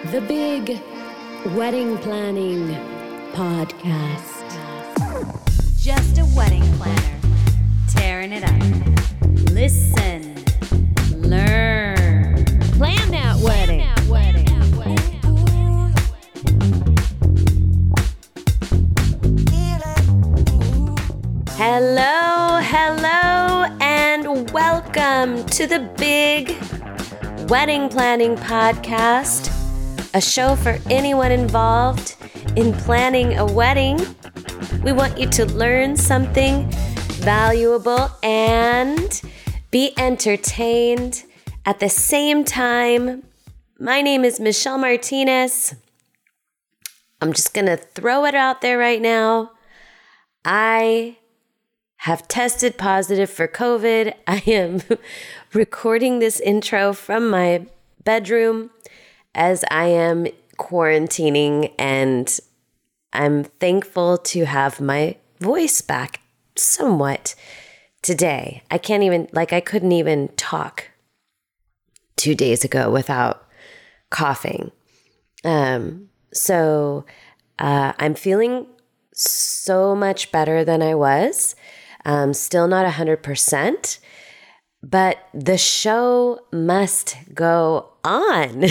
The Big Wedding Planning Podcast. Just a wedding planner, tearing it up. Listen, learn, Plan that wedding. Hello, and welcome to the Big Wedding Planning Podcast, a show for anyone involved in planning a wedding. We want you to learn something valuable and be entertained at the same time. My name is Michelle Martinez. I'm just going to throw it out there right now. I have tested positive for COVID. I am recording this intro from my bedroom as I am quarantining, and I'm thankful to have my voice back somewhat today. I couldn't even talk 2 days ago without coughing. So I'm feeling so much better than I was. Still not 100%, but the show must go on.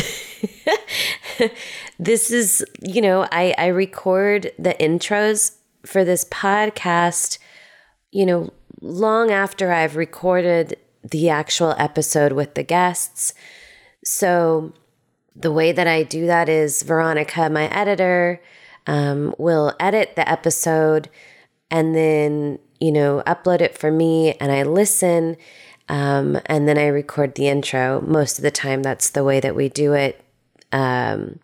This is, I record the intros for this podcast, long after I've recorded the actual episode with the guests. So the way that I do that is Veronica, my editor, will edit the episode and then upload it for me, and I listen, and then I record the intro. Most of the time, that's the way that we do it. And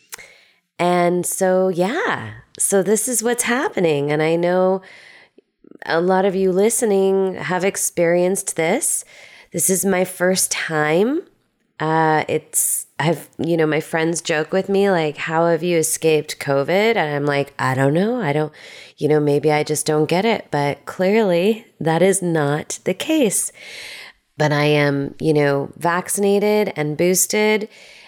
so this is what's happening. And I know a lot of you listening have experienced this. This is my first time. My friends joke with me, like, how have you escaped COVID? And I'm like, I don't know. Maybe I just don't get it. But clearly that is not the case. But I am, vaccinated and boosted,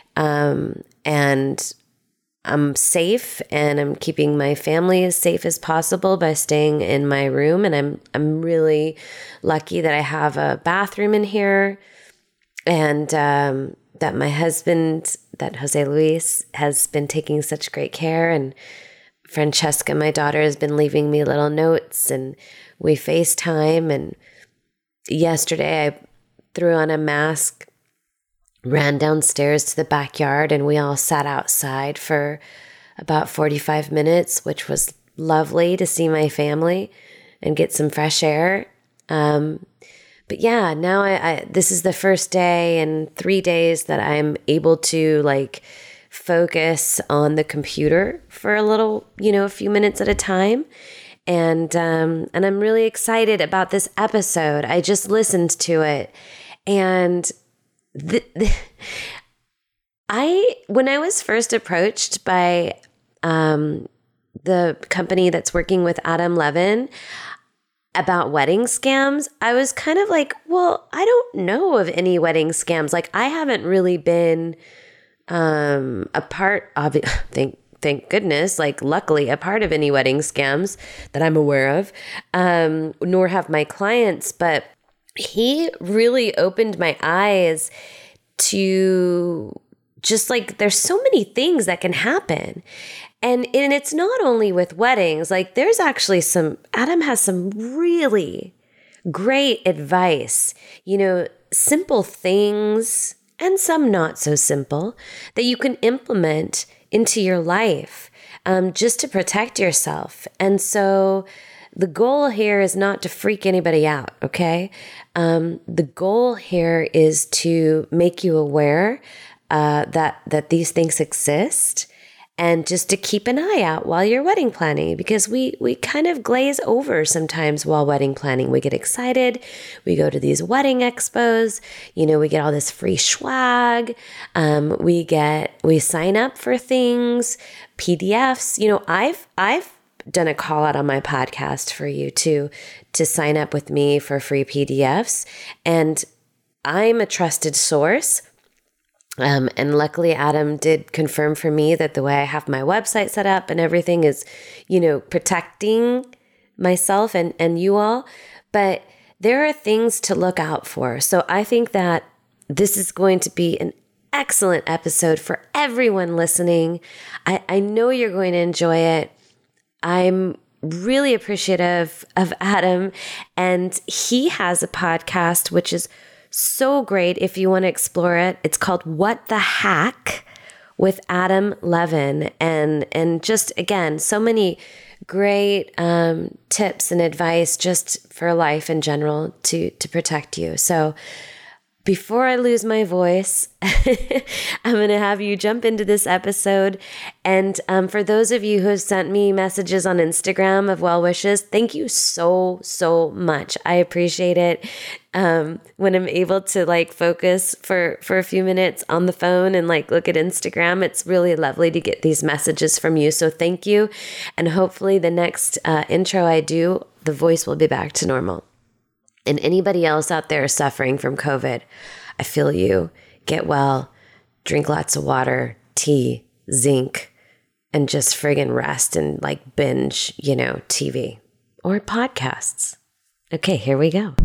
and I'm safe, and I'm keeping my family as safe as possible by staying in my room. And I'm really lucky that I have a bathroom in here, and that my husband, that Jose Luis, has been taking such great care. And Francesca, my daughter, has been leaving me little notes, and we FaceTime. And yesterday I threw on a mask, ran downstairs to the backyard, and we all sat outside for about 45 minutes, which was lovely to see my family and get some fresh air. But yeah, now this is the first day in 3 days that I'm able to focus on the computer for a little, a few minutes at a time. And I'm really excited about this episode. I just listened to it, and when I was first approached by the company that's working with Adam Levin about wedding scams, I was kind of like, well, I don't know of any wedding scams. I haven't really been a part of it. Thank goodness, luckily, a part of any wedding scams that I'm aware of, nor have my clients. But he really opened my eyes to just there's so many things that can happen. And it's not only with weddings, there's actually Adam has some really great advice, simple things and some not so simple that you can implement into your life, just to protect yourself. And so the goal here is not to freak anybody out, okay? The goal here is to make you aware that these things exist, and just to keep an eye out while you're wedding planning, because we kind of glaze over sometimes while wedding planning. We get excited. We go to these wedding expos. We get all this free swag. We sign up for things, PDFs. I've done a call out on my podcast for you to sign up with me for free PDFs, and I'm a trusted source And luckily, Adam did confirm for me that the way I have my website set up and everything is, protecting myself and you all. But there are things to look out for. So I think that this is going to be an excellent episode for everyone listening. I know you're going to enjoy it. I'm really appreciative of Adam, and he has a podcast which is so great if you want to explore it. It's called What the Hack with Adam Levin, and just again, so many great tips and advice just for life in general to protect you. So before I lose my voice, I'm going to have you jump into this episode. And for those of you who have sent me messages on Instagram of well wishes, thank you so, so much. I appreciate it. When I'm able to focus for a few minutes on the phone and look at Instagram, it's really lovely to get these messages from you. So thank you. And hopefully the next intro I do, the voice will be back to normal. And anybody else out there suffering from COVID, I feel you. Get well, drink lots of water, tea, zinc, and just friggin' rest and binge, TV or podcasts. Okay, here we go.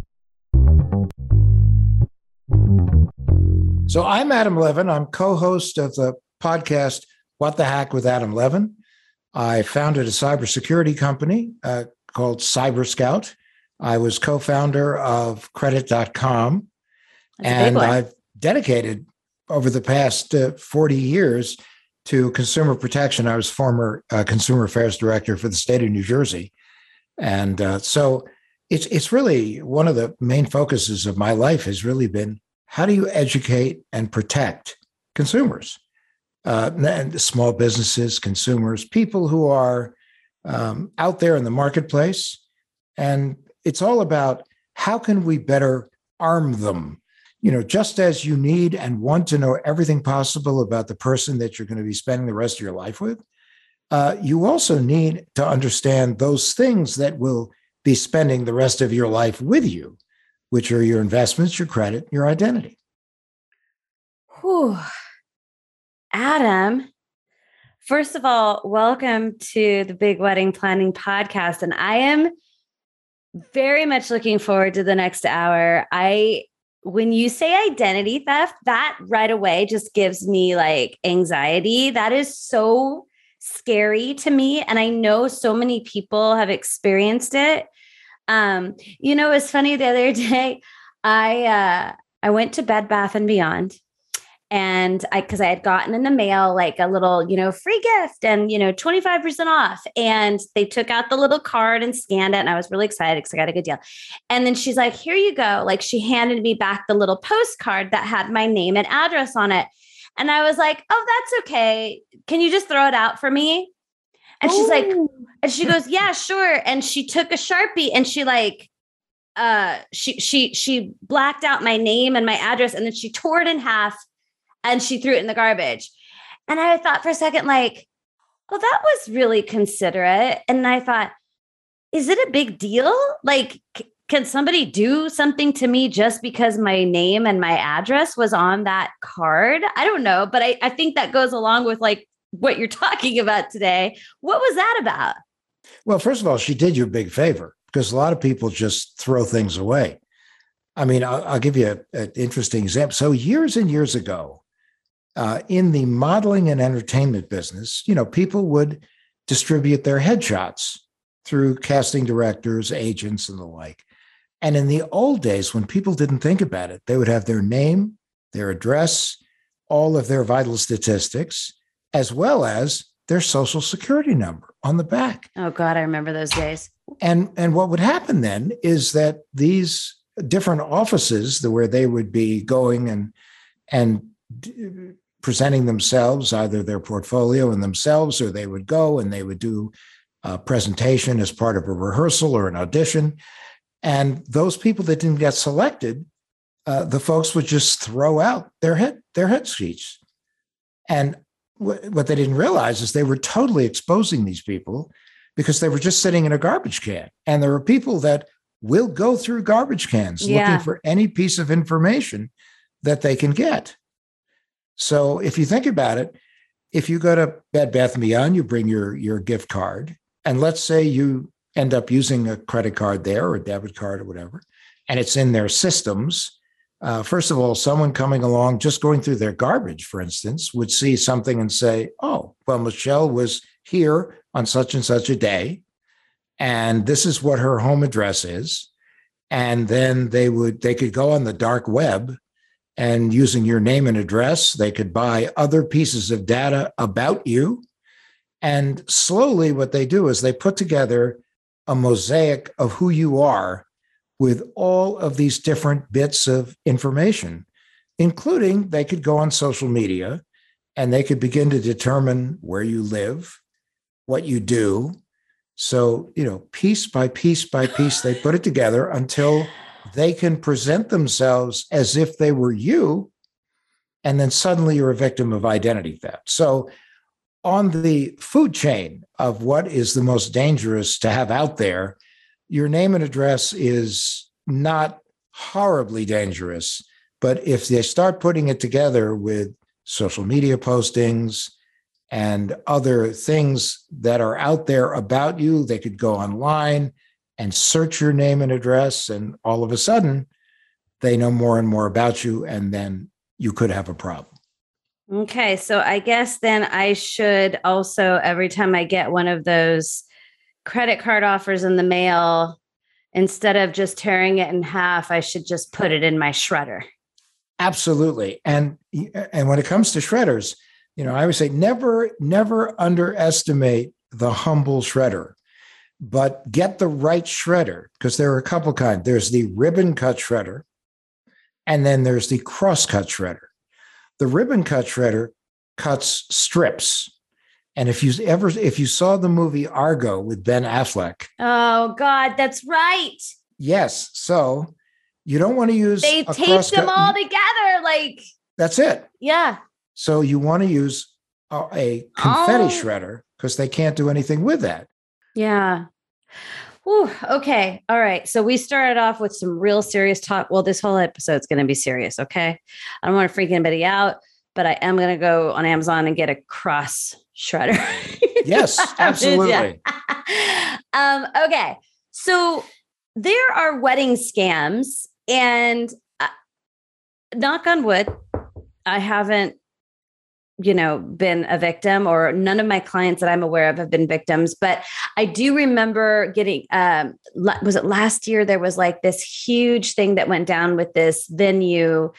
So I'm Adam Levin. I'm co-host of the podcast, What the Hack with Adam Levin. I founded a cybersecurity company called CyberScout. I was co-founder of Credit.com, and I've dedicated over the past 40 years to consumer protection. I was former consumer affairs director for the state of New Jersey. And so it's really one of the main focuses of my life has really been, how do you educate and protect consumers, and small businesses, consumers, people who are out there in the marketplace. And it's all about how can we better arm them? Just as you need and want to know everything possible about the person that you're going to be spending the rest of your life with, you also need to understand those things that will be spending the rest of your life with you, which are your investments, your credit, your identity. Whew. Adam, first of all, welcome to the Big Wedding Planning Podcast. And I am very much looking forward to the next hour. When you say identity theft, that right away just gives me anxiety. That is so scary to me. And I know so many people have experienced it. It's funny, the other day, I went to Bed Bath & Beyond. And because I had gotten in the mail a little, free gift and, 25% off. And they took out the little card and scanned it. And I was really excited because I got a good deal. And then she's like, here you go. She handed me back the little postcard that had my name and address on it. And I was like, oh, that's okay. Can you just throw it out for me? And she's like, and she goes, yeah, sure. And she took a Sharpie and she she blacked out my name and my address. And then she tore it in half. And she threw it in the garbage. And I thought for a second, that was really considerate. And I thought, is it a big deal? Can somebody do something to me just because my name and my address was on that card? I don't know. But I think that goes along with what you're talking about today. What was that about? Well, first of all, she did you a big favor because a lot of people just throw things away. I mean, I'll give you an interesting example. So years and years ago, in the modeling and entertainment business, people would distribute their headshots through casting directors, agents, and the like. And in the old days, when people didn't think about it, they would have their name, their address, all of their vital statistics, as well as their social security number on the back. Oh, God, I remember those days. And what would happen then is that these different offices where they would be going and presenting themselves, either their portfolio and themselves, or they would go and they would do a presentation as part of a rehearsal or an audition. And those people that didn't get selected, the folks would just throw out their head sheets. And what they didn't realize is they were totally exposing these people because they were just sitting in a garbage can. And there are people that will go through garbage cans looking for any piece of information that they can get. So if you think about it, if you go to Bed Bath & Beyond, you bring your gift card, and let's say you end up using a credit card there or a debit card or whatever, and it's in their systems. First of all, someone coming along, just going through their garbage, for instance, would see something and say, oh, well, Michelle was here on such and such a day, and this is what her home address is. And then they could go on the dark web, and using your name and address, they could buy other pieces of data about you. And slowly what they do is they put together a mosaic of who you are with all of these different bits of information, including they could go on social media and they could begin to determine where you live, what you do. So, piece by piece by piece, they put it together until they can present themselves as if they were you. And then suddenly you're a victim of identity theft. So on the food chain of what is the most dangerous to have out there, your name and address is not horribly dangerous. But if they start putting it together with social media postings and other things that are out there about you, they could go online and search your name and address, and all of a sudden, they know more and more about you, and then you could have a problem. Okay, so I guess then I should also, every time I get one of those credit card offers in the mail, instead of just tearing it in half, I should just put it in my shredder. Absolutely. And when it comes to shredders, I would say never underestimate the humble shredder. But get the right shredder, because there are a couple kinds. There's the ribbon cut shredder, and then there's the cross cut shredder. The ribbon cut shredder cuts strips. And if you saw the movie Argo with Ben Affleck. Oh God, that's right. Yes. So you don't want to use. They taped them all together. That's it. Yeah. So you want to use a confetti shredder, because they can't do anything with that. Yeah. Whew, okay. All right. So we started off with some real serious talk. Well, this whole episode's going to be serious. Okay. I don't want to freak anybody out, but I am going to go on Amazon and get a cross shredder. Yes, absolutely. Okay. So there are wedding scams, and knock on wood, I haven't been a victim, or none of my clients that I'm aware of have been victims. But I do remember getting, was it last year? There was this huge thing that went down with this venue,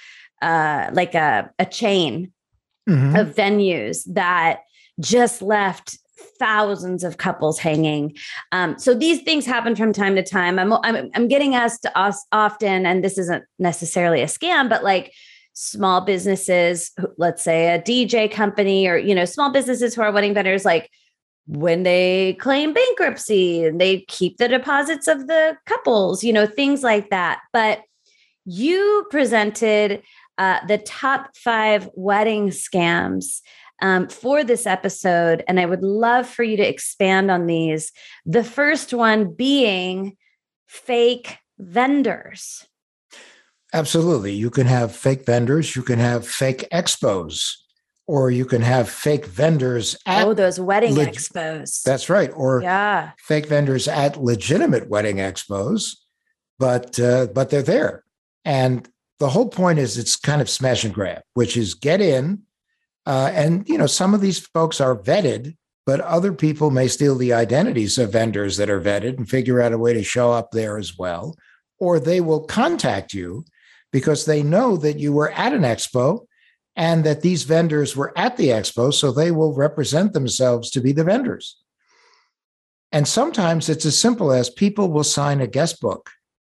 a chain of venues that just left thousands of couples hanging. So these things happen from time to time. I'm getting asked to us often, and this isn't necessarily a scam, but small businesses, let's say a DJ company, or, small businesses who are wedding vendors, when they claim bankruptcy and they keep the deposits of the couples, things like that. But you presented the top 5 wedding scams for this episode, and I would love for you to expand on these. The first one being fake vendors. Absolutely. You can have fake vendors. You can have fake expos, or you can have fake vendors at those wedding expos. That's right. Or fake vendors at legitimate wedding expos, but they're there. And the whole point is it's kind of smash and grab, which is get in. And some of these folks are vetted, but other people may steal the identities of vendors that are vetted and figure out a way to show up there as well. Or they will contact you because they know that you were at an expo and that these vendors were at the expo, so they will represent themselves to be the vendors. And sometimes it's as simple as people will sign a guest book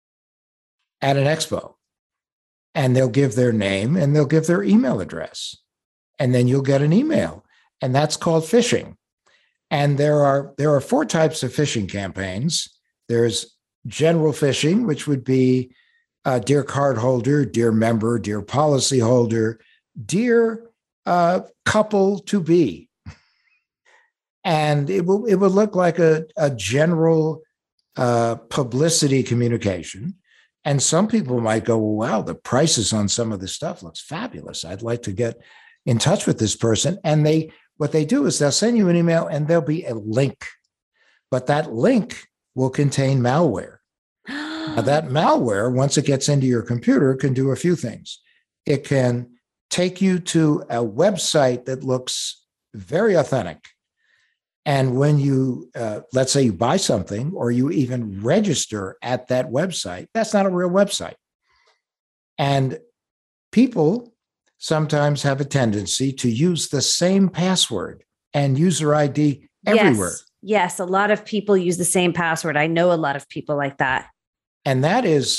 at an expo, and they'll give their name and they'll give their email address, and then you'll get an email, and that's called phishing. And there are 4 types of phishing campaigns. There's general phishing, which would be dear cardholder, dear member, dear policyholder, dear couple to be. And it will look like a general publicity communication. And some people might go, well, wow, the prices on some of this stuff looks fabulous. I'd like to get in touch with this person. And what they do is they'll send you an email and there'll be a link, but that link will contain malware. Now, that malware, once it gets into your computer, can do a few things. It can take you to a website that looks very authentic. And when you, let's say you buy something or you even register at that website, that's not a real website. And people sometimes have a tendency to use the same password and user ID everywhere. Yes, a lot of people use the same password. I know a lot of people like that. And that is,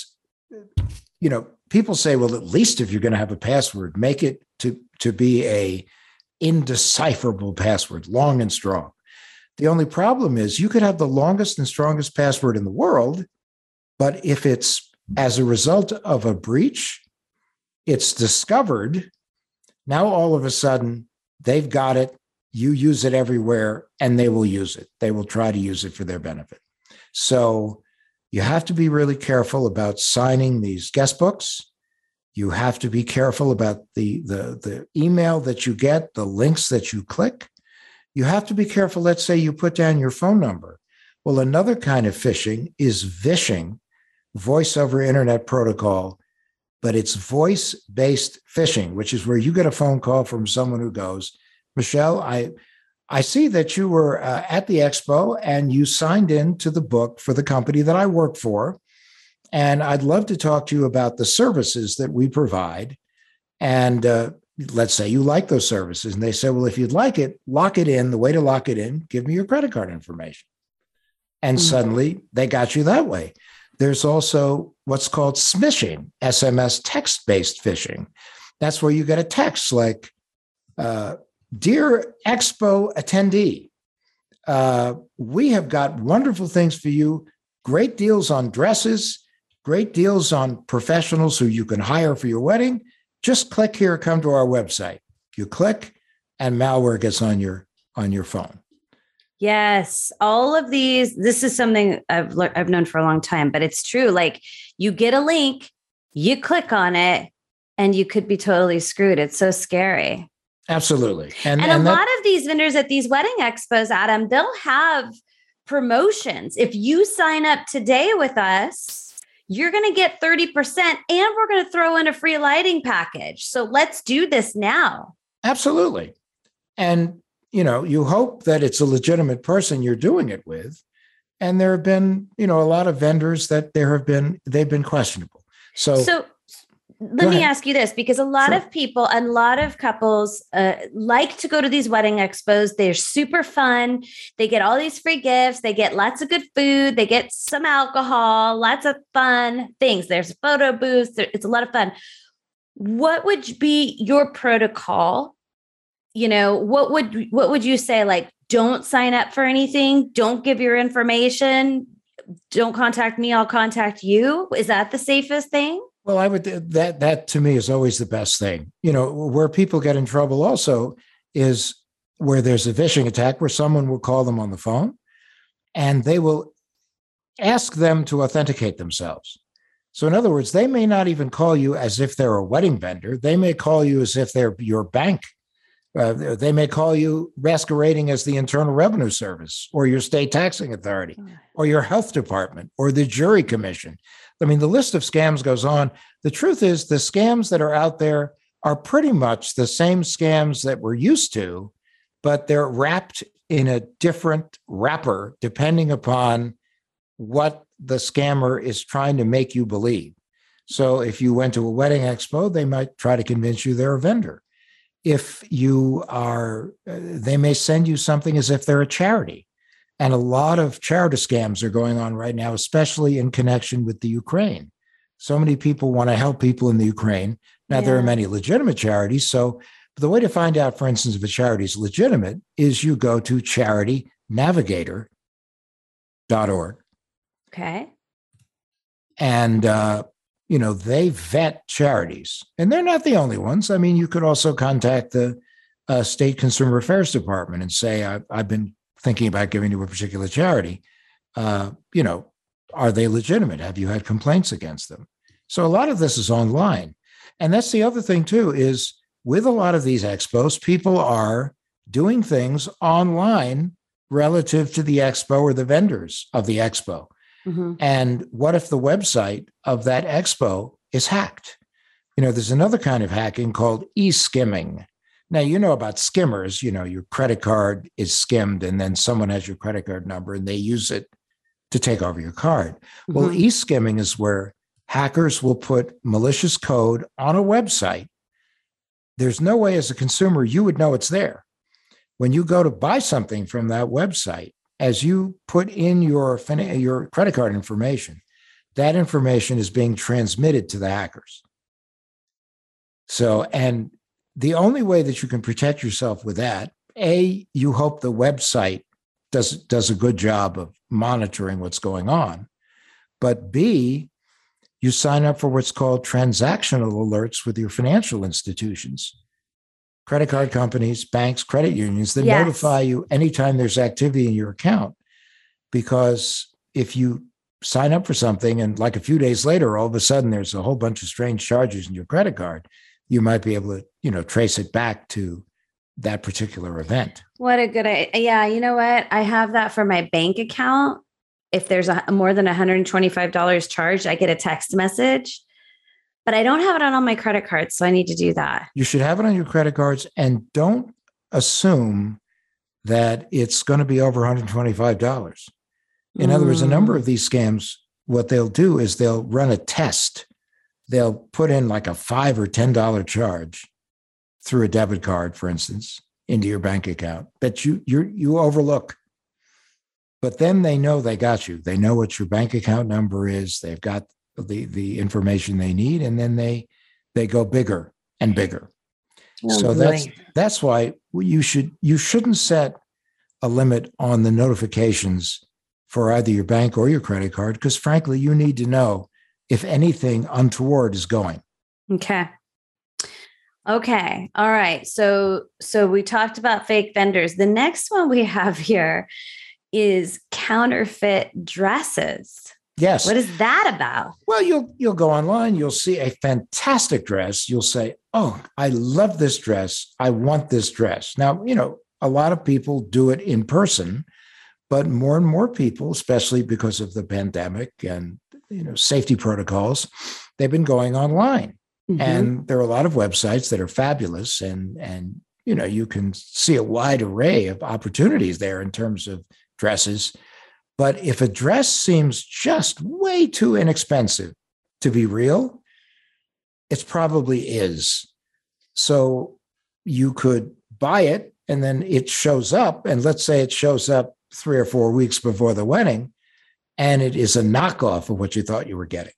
people say, well, at least if you're going to have a password, make it to be a indecipherable password, long and strong. The only problem is you could have the longest and strongest password in the world, but if it's as a result of a breach, it's discovered, now all of a sudden they've got it, you use it everywhere, and they will use it. They will try to use it for their benefit. So you have to be really careful about signing these guest books. You have to be careful about the email that you get, the links that you click. You have to be careful. Let's say you put down your phone number. Well, another kind of phishing is vishing, voice over internet protocol, but it's voice-based phishing, which is where you get a phone call from someone who goes, Michelle, I see that you were at the expo and you signed in to the book for the company that I work for. And I'd love to talk to you about the services that we provide. And let's say you like those services. And they say, well, if you'd like it, lock it in. The way to lock it in, give me your credit card information. And suddenly they got you that way. There's also what's called smishing, SMS text-based phishing. That's where you get a text like, Dear Expo attendee, we have got wonderful things for you, great deals on dresses, great deals on professionals who you can hire for your wedding. Just click here, come to our website. You click and malware gets on your phone. Yes, all of these, this is something I've known for a long time, but it's true. Like you get a link, you click on it, and you could be totally screwed. It's so scary. Absolutely. And a lot of these vendors at these wedding expos, Adam, they'll have promotions. If you sign up today with us, you're going to get 30% and we're going to throw in a free lighting package. So let's do this now. Absolutely. And, you hope that it's a legitimate person you're doing it with. And there have been, a lot of vendors that they've been questionable. So let me ask you this, because a lot of people and a lot of couples like to go to these wedding expos. They're super fun. They get all these free gifts. They get lots of good food. They get some alcohol, lots of fun things. There's photo booths. It's a lot of fun. What would be your protocol? What would you say? Like, don't sign up for anything. Don't give your information. Don't contact me. I'll contact you. Is that the safest thing? Well, I would, that to me is always the best thing. Where people get in trouble also is where there's a phishing attack where someone will call them on the phone and they will ask them to authenticate themselves. So in other words, they may not even call you as if they're a wedding vendor. They may call you as if they're your bank. They may call you masquerading as the Internal Revenue Service or your state taxing authority or your health department or the jury commission. I mean, the list of scams goes on. The truth is the scams that are out there are pretty much the same scams that we're used to, but they're wrapped in a different wrapper depending upon what the scammer is trying to make you believe. So if you went to a wedding expo, they might try to convince you they're a vendor. If you are, they may send you something as if they're a charity. And a lot of charity scams are going on right now, especially in connection with the Ukraine. So many people want to help people in the Ukraine. Now, there are many legitimate charities. So the way to find out, for instance, if a charity is legitimate is you go to charitynavigator.org. Okay. And, they vet charities. And they're not the only ones. I mean, you could also contact the State Consumer Affairs Department and say, I've been thinking about giving to a particular charity. Are they legitimate? Have you had complaints against them? So a lot of this is online. And that's the other thing, too, is with a lot of these expos, people are doing things online relative to the expo or the vendors of the expo. Mm-hmm. And what if the website of that expo is hacked? There's another kind of hacking called e-skimming. Now, you know about skimmers, your credit card is skimmed and then someone has your credit card number and they use it to take over your card. Mm-hmm. Well, e-skimming is where hackers will put malicious code on a website. There's no way as a consumer you would know it's there. When you go to buy something from that website, as you put in your credit card information, that information is being transmitted to the hackers. So, and the only way that you can protect yourself with that, A, you hope the website does a good job of monitoring what's going on. But B, you sign up for what's called transactional alerts with your financial institutions, credit card companies, banks, credit unions that notify you anytime there's activity in your account. Because if you sign up for something and like a few days later, all of a sudden there's a whole bunch of strange charges in your credit card, you might be able to, trace it back to that particular event. What a good idea. Yeah. You know what? I have that for my bank account. If there's more than $125 charged, I get a text message, but I don't have it on all my credit cards. So I need to do that. You should have it on your credit cards and don't assume that it's going to be over $125. In other words, a number of these scams, what they'll do is they'll run a test. They'll put in like a $5 or $10 charge through a debit card, for instance, into your bank account that you overlook. But then they know they got you. They know what your bank account number is. They've got the information they need, and then they go bigger and bigger. Oh, so boy. that's why you shouldn't set a limit on the notifications for either your bank or your credit card, because frankly, you need to know if anything untoward is going. Okay. All right. So we talked about fake vendors. The next one we have here is counterfeit dresses. Yes. What is that about? Well, you'll go online, you'll see a fantastic dress. You'll say, "Oh, I love this dress. I want this dress." Now, a lot of people do it in person, but more and more people, especially because of the pandemic and safety protocols, they've been going online. Mm-hmm. And there are a lot of websites that are fabulous, and you can see a wide array of opportunities there in terms of dresses. But if a dress seems just way too inexpensive to be real, it probably is. So you could buy it and then it shows up, and let's say it shows up 3 or 4 weeks before the wedding, and it is a knockoff of what you thought you were getting.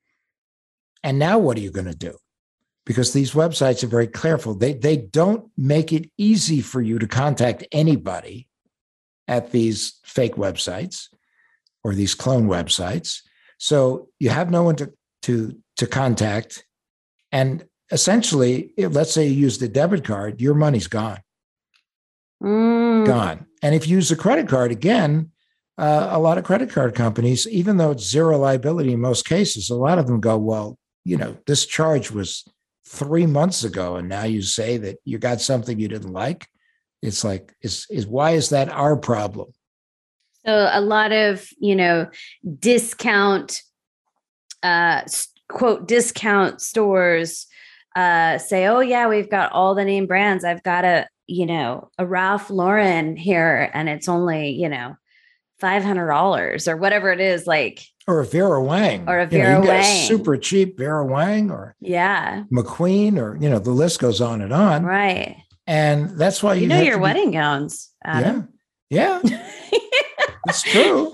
And now what are you going to do? Because these websites are very careful. They don't make it easy for you to contact anybody at these fake websites or these clone websites. So you have no one to contact. And essentially, let's say you use the debit card, your money's gone. Gone. And if you use a credit card, again, a lot of credit card companies, even though it's zero liability in most cases, a lot of them go, well, this charge was 3 months ago, and now you say that you got something you didn't like. It's like, why is that our problem? So a lot of, discount, quote, discount stores say, oh yeah, we've got all the name brands. I've got a Ralph Lauren here, and it's only, $500 or whatever it is, like. Or a Vera Wang. Or a Vera Wang. Wang. Super cheap Vera Wang or McQueen, or, the list goes on and on. Right. And that's why you know your wedding gowns, Adam. Yeah. It's true.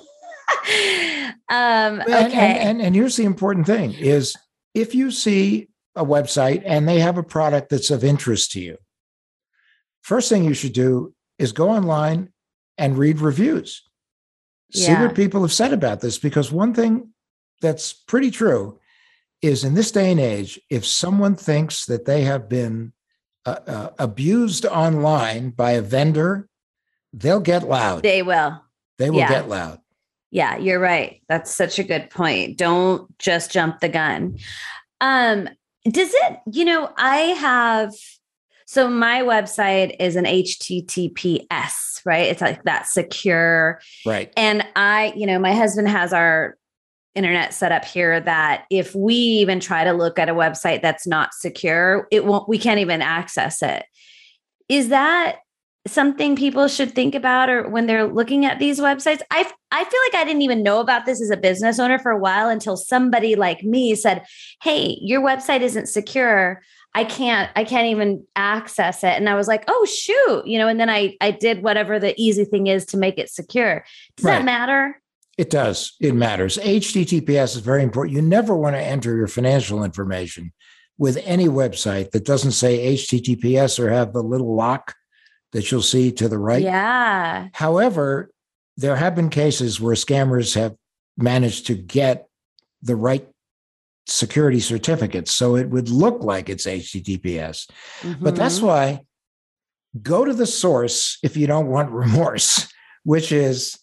Okay. And here's the important thing is, if you see a website and they have a product that's of interest to you, first thing you should do is go online and read reviews. See what people have said about this, because one thing that's pretty true is, in this day and age, if someone thinks that they have been abused online by a vendor, they'll get loud. They will. They will get loud. Yeah, you're right. That's such a good point. Don't just jump the gun. Does it, I have So my website is an HTTPS, right? It's like that secure. Right. And my husband has our internet set up here that if we even try to look at a website that's not secure, we can't even access it. Is that something people should think about, or when they're looking at these websites? I feel like I didn't even know about this as a business owner for a while until somebody like me said, "Hey, your website isn't secure. I can't even access it." And I was like, "Oh, shoot." And then I did whatever the easy thing is to make it secure. Does that matter? It does. It matters. HTTPS is very important. You never want to enter your financial information with any website that doesn't say HTTPS or have the little lock that you'll see to the right. Yeah. However, there have been cases where scammers have managed to get the right security certificates, so it would look like it's HTTPS. Mm-hmm. But that's why go to the source if you don't want remorse, which is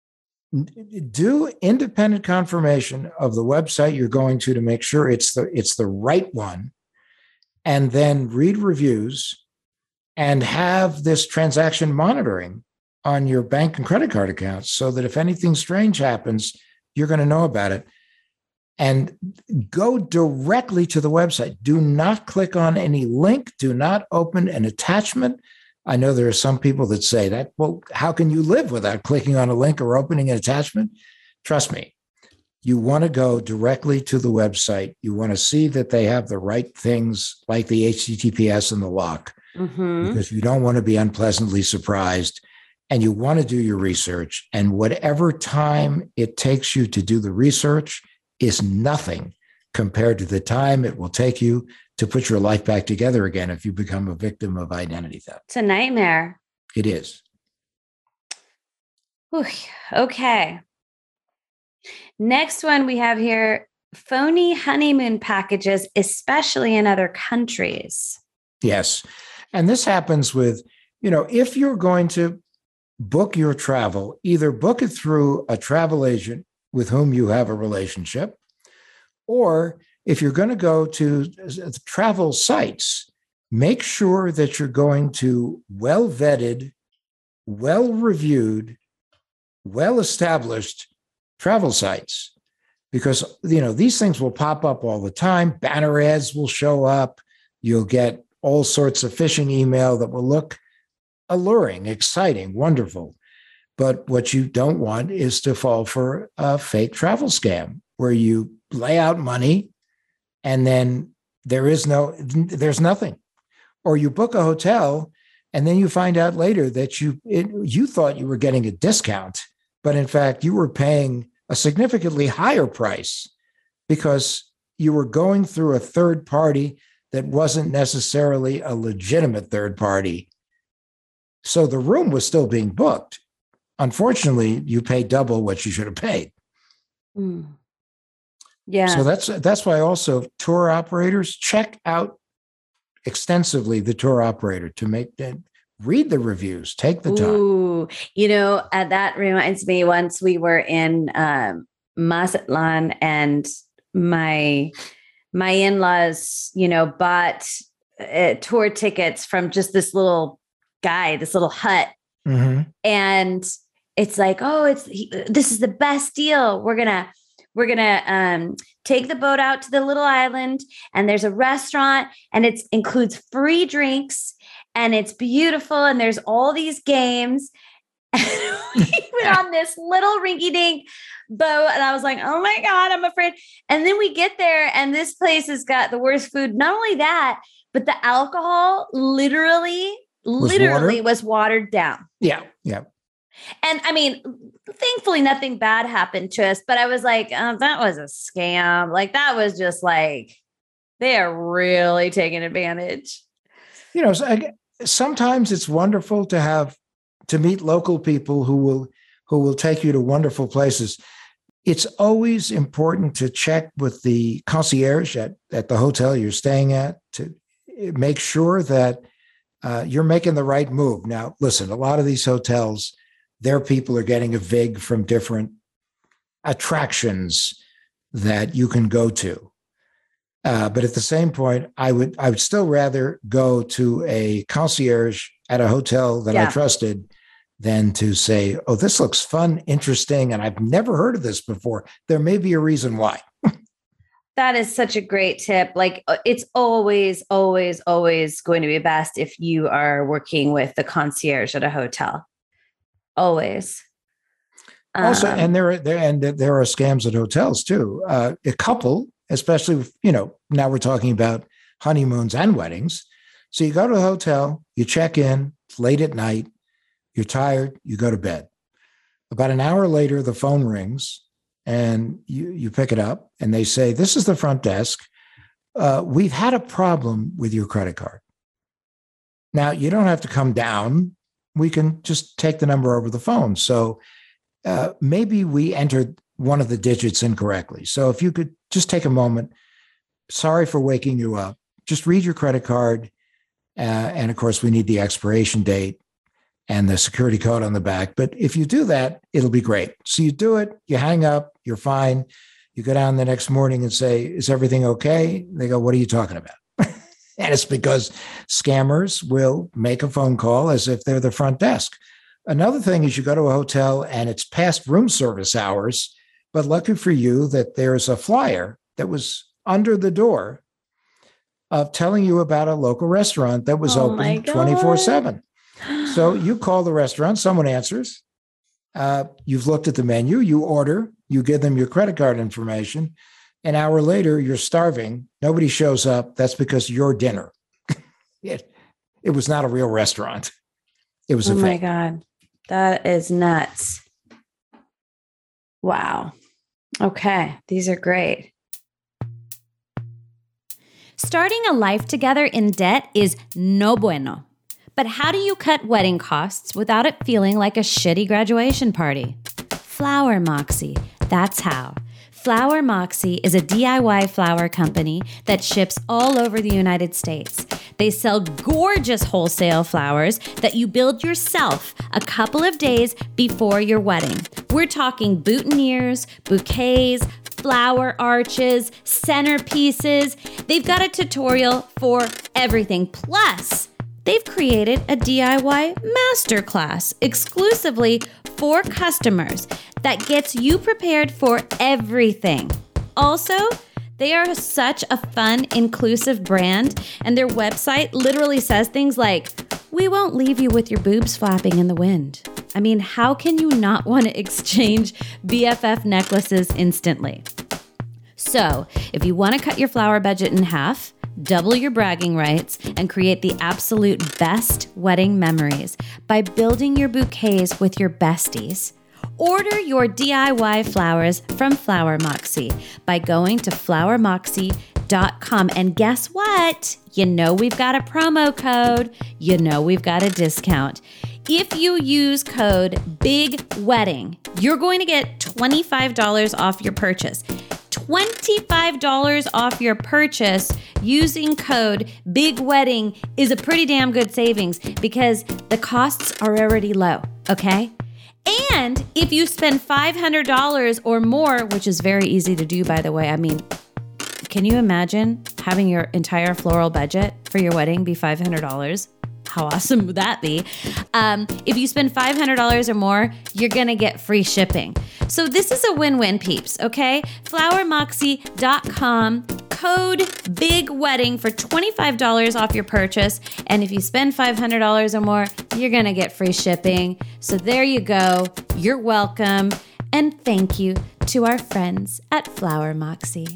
do independent confirmation of the website you're going to make sure it's the right one, and then read reviews and have this transaction monitoring on your bank and credit card accounts so that if anything strange happens, you're going to know about it. And go directly to the website. Do not click on any link. Do not open an attachment. I know there are some people that say that, well, how can you live without clicking on a link or opening an attachment? Trust me, you want to go directly to the website. You want to see that they have the right things like the HTTPS and the lock, because you don't want to be unpleasantly surprised, and you want to do your research. And whatever time it takes you to do the research is nothing compared to the time it will take you to put your life back together again if you become a victim of identity theft. It's a nightmare. It is. Whew. Okay. Next one we have here, phony honeymoon packages, especially in other countries. Yes. And this happens with, if you're going to book your travel, either book it through a travel agent with whom you have a relationship, or if you're going to go to travel sites, make sure that you're going to well-vetted, well-reviewed, well-established travel sites, because, these things will pop up all the time. Banner ads will show up. You'll get all sorts of phishing email that will look alluring, exciting, wonderful. But what you don't want is to fall for a fake travel scam where you lay out money and then there's nothing. Or you book a hotel and then you find out later that you thought you were getting a discount, but in fact you were paying a significantly higher price because you were going through a third party that wasn't necessarily a legitimate third party. So the room was still being booked. Unfortunately, you paid double what you should have paid. Mm. Yeah. So that's why also tour operators check out extensively the tour operator to read the reviews, take the time. Ooh, that reminds me, once we were in Mazatlan and my in-laws, bought tour tickets from just this little guy, this little hut. Mm-hmm. And it's like, this is the best deal. We're going to take the boat out to the little island, and there's a restaurant, and it includes free drinks, and it's beautiful. And there's all these games. And we went on this little rinky-dink boat, and I was like, oh my God, I'm afraid. And then we get there, and this place has got the worst food. Not only that, but the alcohol literally was watered down. Yeah. Yeah. And I mean, thankfully nothing bad happened to us, but I was like, that was a scam. Like, that was just like, they are really taking advantage. Sometimes it's wonderful to meet local people who will take you to wonderful places. It's always important to check with the concierge at the hotel you're staying at to make sure that you're making the right move. Now, listen, a lot of these hotels, their people are getting a vig from different attractions that you can go to. But at the same point, I would still rather go to a concierge at a hotel that I trusted than to say, oh, this looks fun, interesting, and I've never heard of this before. There may be a reason why. That is such a great tip. Like it's always, always, always going to be best if you are working with the concierge at a hotel. Always. Also, and there are scams at hotels too. A couple, especially, now we're talking about honeymoons and weddings. So you go to a hotel, you check in, it's late at night, you're tired, you go to bed. About an hour later, the phone rings and you pick it up and they say, this is the front desk. We've had a problem with your credit card. Now, you don't have to come down. We can just take the number over the phone. So maybe we entered one of the digits incorrectly. So if you could just take a moment, sorry for waking you up, just read your credit card. And of course, we need the expiration date and the security code on the back. But if you do that, it'll be great. So you do it, you hang up, you're fine. You go down the next morning and say, is everything okay? They go, what are you talking about? And it's because scammers will make a phone call as if they're the front desk. Another thing is you go to a hotel and it's past room service hours, but lucky for you that there's a flyer that was under the door of telling you about a local restaurant that was open 24/7. So you call the restaurant, someone answers. You've looked at the menu, you order, you give them your credit card information. An hour later, you're starving. Nobody shows up. That's because your dinner. It was not a real restaurant. It was a fake. Oh my God. That is nuts. Wow. Okay. These are great. Starting a life together in debt is no bueno. But how do you cut wedding costs without it feeling like a shitty graduation party? Flower Moxie. That's how. Flower Moxie is a DIY flower company that ships all over the United States. They sell gorgeous wholesale flowers that you build yourself a couple of days before your wedding. We're talking boutonnieres, bouquets, flower arches, centerpieces. They've got a tutorial for everything. Plus, they've created a DIY masterclass exclusively for customers that gets you prepared for everything. Also, they are such a fun, inclusive brand, and their website literally says things like, "We won't leave you with your boobs flapping in the wind." I mean, how can you not want to exchange BFF necklaces instantly? So, if you want to cut your flower budget in half, double your bragging rights, and create the absolute best wedding memories by building your bouquets with your besties, order your DIY flowers from Flower Moxie by going to flowermoxie.com. And guess what? You know we've got a promo code. You know we've got a discount. If you use code BIGWEDDING, you're going to get $25 off your purchase. $25 off your purchase using code BIGWEDDING is a pretty damn good savings because the costs are already low, okay? And if you spend $500 or more, which is very easy to do, by the way, I mean, can you imagine having your entire floral budget for your wedding be $500? How awesome would that be? If you spend $500 or more, you're going to get free shipping. So this is a win-win, peeps, okay? flowermoxie.com, code BIGWEDDING for $25 off your purchase. And if you spend $500 or more, you're going to get free shipping. So there you go. You're welcome. And thank you to our friends at Flower Moxie.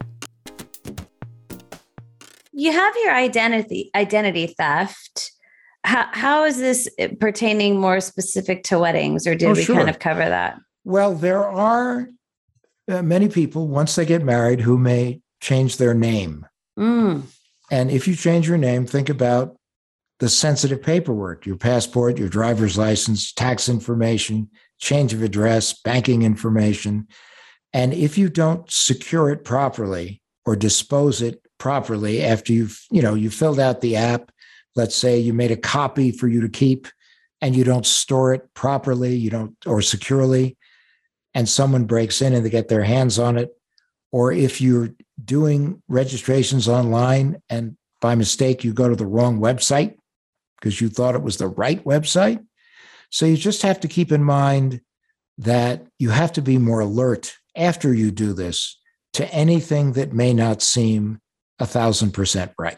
You have your identity theft. How is this pertaining more specific to weddings, or did we kind of cover that? Well, there are many people, once they get married, who may change their name. And if you change your name, think about the sensitive paperwork, your passport, your driver's license, tax information, change of address, banking information. And if you don't secure it properly or dispose it properly after you filled out the app, let's say you made a copy for you to keep and you don't store it properly, or securely, and someone breaks in and they get their hands on it, or if you're doing registrations online and by mistake you go to the wrong website because you thought it was the right website. So you just have to keep in mind that you have to be more alert after you do this to anything that may not seem 1,000% right.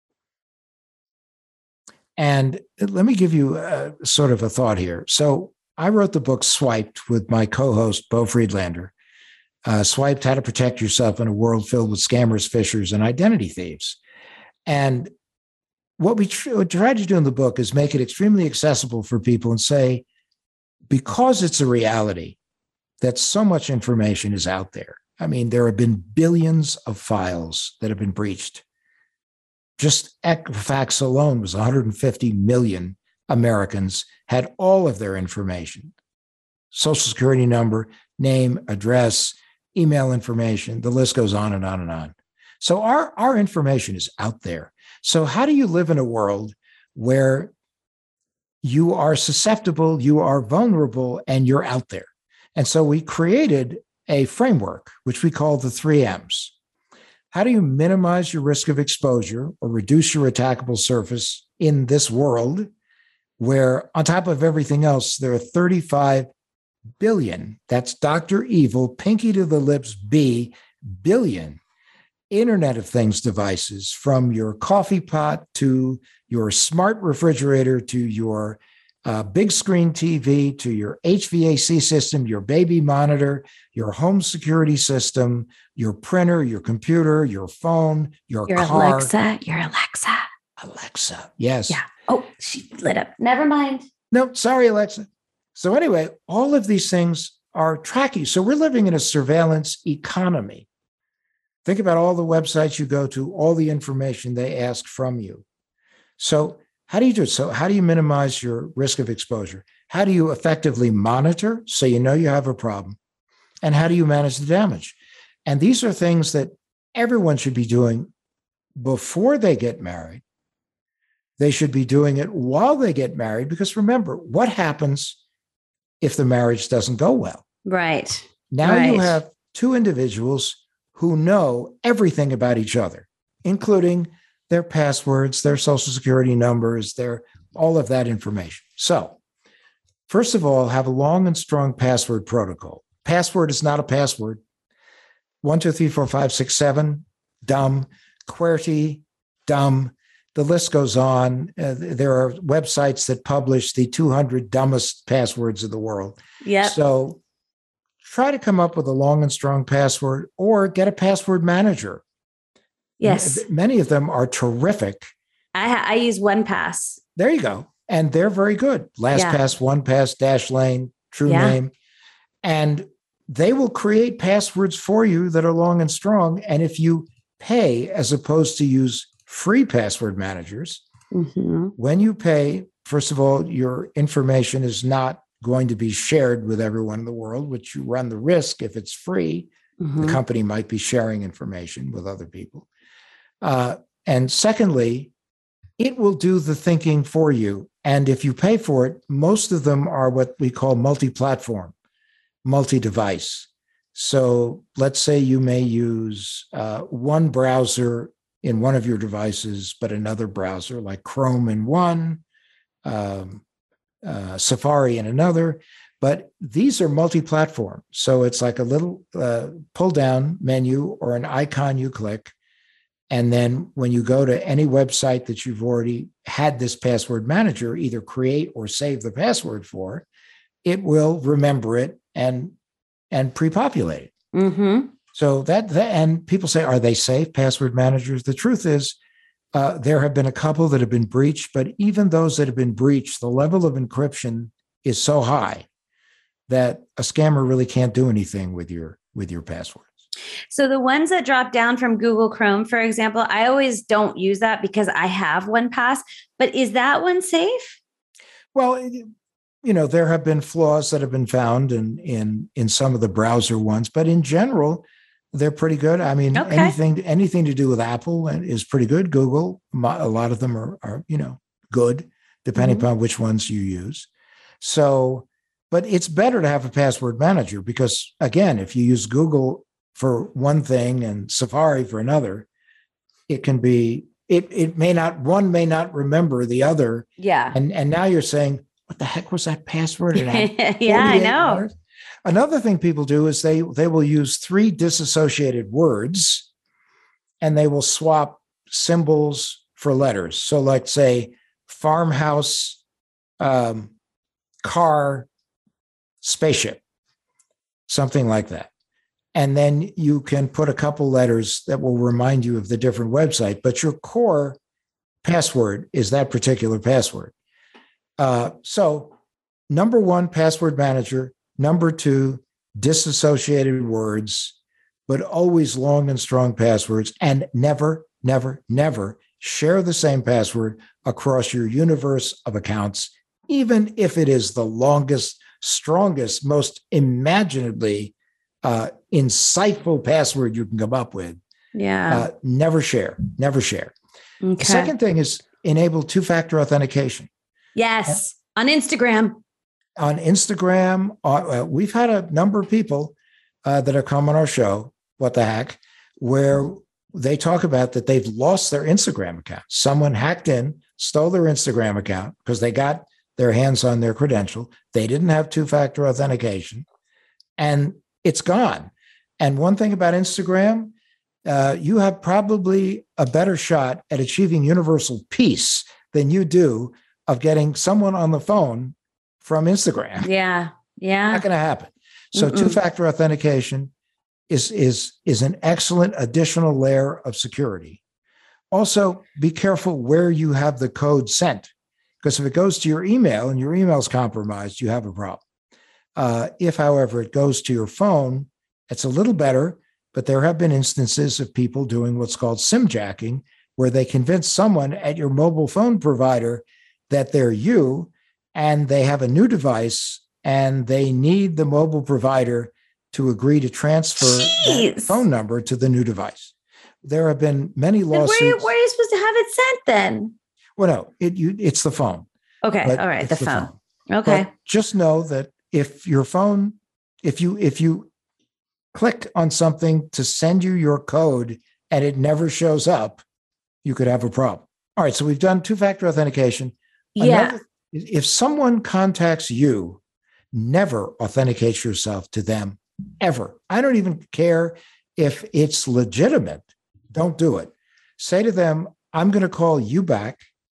And let me give you sort of a thought here. So I wrote the book Swiped with my co-host, Beau Friedlander. Swiped: How to Protect Yourself in a World Filled with Scammers, Phishers, and Identity Thieves. And what we tried to do in the book is make it extremely accessible for people and say, because it's a reality that so much information is out there. I mean, there have been billions of files that have been breached. Just Equifax alone was 150 million Americans had all of their information, social security number, name, address, email information, the list goes on and on and on. So our information is out there. So how do you live in a world where you are susceptible, you are vulnerable, and you're out there? And so we created a framework, which we call the 3Ms. How do you minimize your risk of exposure or reduce your attackable surface in this world where, on top of everything else, there are 35 billion, that's Dr. Evil, pinky to the lips, billion Internet of Things devices, from your coffee pot to your smart refrigerator to your big screen TV to your HVAC system, your baby monitor, your home security system, your printer, your computer, your phone, your car. Your Alexa. Alexa, yes. Yeah. Oh, she lit up. Never mind. No, sorry, Alexa. So anyway, all of these things are tracking. So we're living in a surveillance economy. Think about all the websites you go to, all the information they ask from you. So how do you do it? So how do you minimize your risk of exposure? How do you effectively monitor so you know you have a problem? And how do you manage the damage? And these are things that everyone should be doing before they get married. They should be doing it while they get married, because remember, what happens if the marriage doesn't go well? Right. Now you have two individuals who know everything about each other, including their passwords, their social security numbers, their all of that information. So, first of all, have a long and strong password protocol. Password is not a password. 1, 2, 3, 4, 5, 6, 7, dumb. QWERTY, dumb. The list goes on. There are websites that publish the 200 dumbest passwords of the world. Yeah. So try to come up with a long and strong password, or get a password manager. Yes. Many of them are terrific. I use OnePass. There you go. And they're very good. LastPass, OnePass, Dashlane, TrueName. And they will create passwords for you that are long and strong. And if you pay, as opposed to use free password managers, when you pay, first of all, your information is not going to be shared with everyone in the world, which you run the risk if it's free. The company might be sharing information with other people. And secondly, it will do the thinking for you. And if you pay for it, most of them are what we call multi-platform, multi-device. So let's say you may use one browser in one of your devices, but another browser like Chrome in one, Safari in another. But these are multi-platform. So it's like a little pull-down menu or an icon you click. And then when you go to any website that you've already had this password manager either create or save the password for, it will remember it and pre-populate it. So that and people say, are they safe, password managers? The truth is, there have been a couple that have been breached, but even those that have been breached, the level of encryption is so high that a scammer really can't do anything with your passwords. So the ones that drop down from Google Chrome, for example, I always don't use that because I have OnePass. But is that one safe? Well, there have been flaws that have been found in some of the browser ones, but in general, they're pretty good. I mean, anything to do with Apple is pretty good. Google, a lot of them are good, depending upon which ones you use. So, but it's better to have a password manager because, again, if you use Google for one thing and Safari for another, it can be, one may not remember the other. Yeah. And now you're saying, what the heck was that password? It had Yeah, I 48 know. letters. Another thing people do is they will use 3 disassociated words and they will swap symbols for letters. So like say farmhouse, car, spaceship, something like that. And then you can put a couple letters that will remind you of the different website, but your core password is that particular password. So number 1, password manager. Number 2, disassociated words, but always long and strong passwords, and never, never, never share the same password across your universe of accounts, even if it is the longest, strongest, most imaginably insightful password you can come up with. Yeah. Never share. Okay. The second thing is enable 2-factor authentication. Yes. On Instagram. On Instagram, we've had a number of people that have come on our show, What the Hack, where they talk about that they've lost their Instagram account. Someone hacked in, stole their Instagram account because they got their hands on their credential. They didn't have 2-factor authentication, and it's gone. And one thing about Instagram, you have probably a better shot at achieving universal peace than you do of getting someone on the phone from Instagram. Yeah. Not going to happen. So 2-factor authentication is an excellent additional layer of security. Also, be careful where you have the code sent, because if it goes to your email and your email is compromised, you have a problem. If, however, it goes to your phone, it's a little better, but there have been instances of people doing what's called SIM jacking, where they convince someone at your mobile phone provider that they're you, and they have a new device, and they need the mobile provider to agree to transfer that phone number to the new device. There have been many lawsuits. Where are you supposed to have it sent then? Well, no, it's the phone. Okay. All right. The phone. Okay. But just know that if your phone, if you click on something to send you your code and it never shows up, you could have a problem. All right. So we've done 2-factor authentication. Yeah. If someone contacts you, never authenticate yourself to them, ever. I don't even care if it's legitimate. Don't do it. Say to them, I'm going to call you back.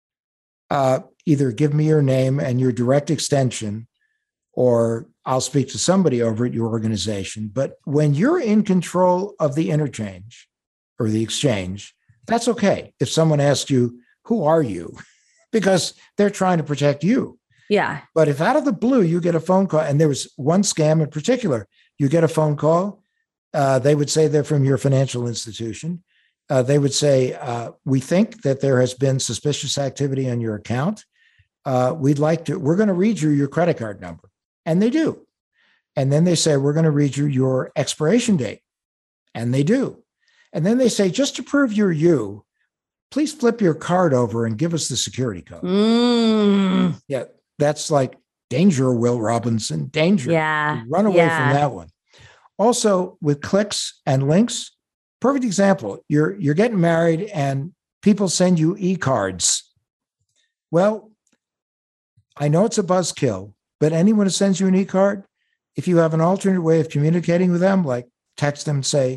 Either give me your name and your direct extension, or I'll speak to somebody over at your organization. But when you're in control of the interchange or the exchange, that's okay. If someone asks you, who are you? Because they're trying to protect you. Yeah. But if out of the blue you get a phone call, and there was one scam in particular, you get a phone call, they would say they're from your financial institution. They would say, we think that there has been suspicious activity on your account. We're going to read you your credit card number. And they do. And then they say, we're going to read you your expiration date. And they do. And then they say, just to prove you're you, please flip your card over and give us the security code. Yeah, that's like danger, Will Robinson, danger. Yeah. Run away from that one. Also, with clicks and links, perfect example. You're getting married and people send you e-cards. Well, I know it's a buzzkill, but anyone who sends you an e-card, if you have an alternate way of communicating with them, like text them and say,